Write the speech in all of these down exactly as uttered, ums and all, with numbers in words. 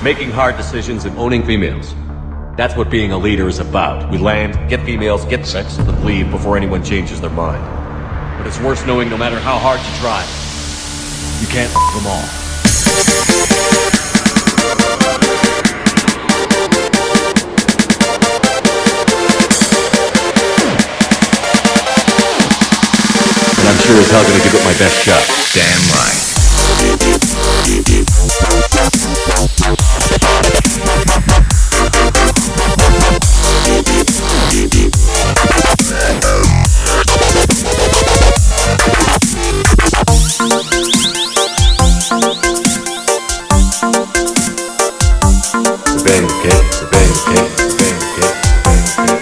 making hard decisions and owning females. That's what being a leader is about. We land, get females, get sex, and leave before anyone changes their mind. But it's worse knowing no matter how hard you try, you can't f them all. And I'm sure as hell gonna give it my best shot. Damn right. Bang, okay, bang, okay, bang, okay, bang, okay.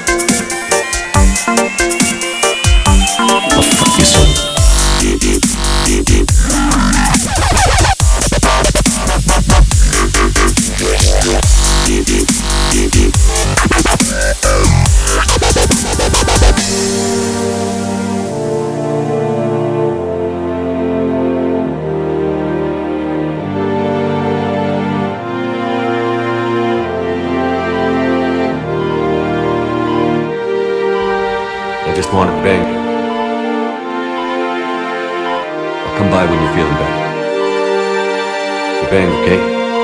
I'll fuck you soon. I just want to bang. I'll come by when you're feeling better. So bang, okay?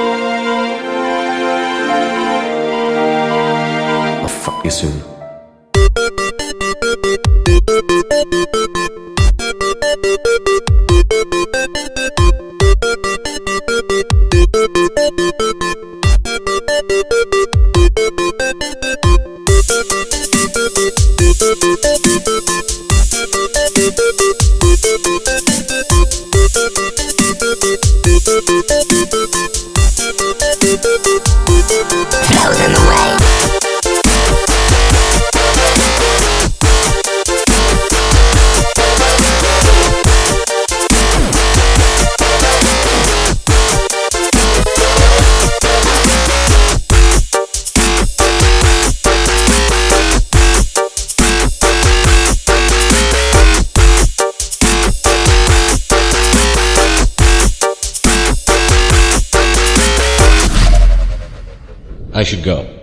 I'll fuck you soon. Bells in the way. I should go.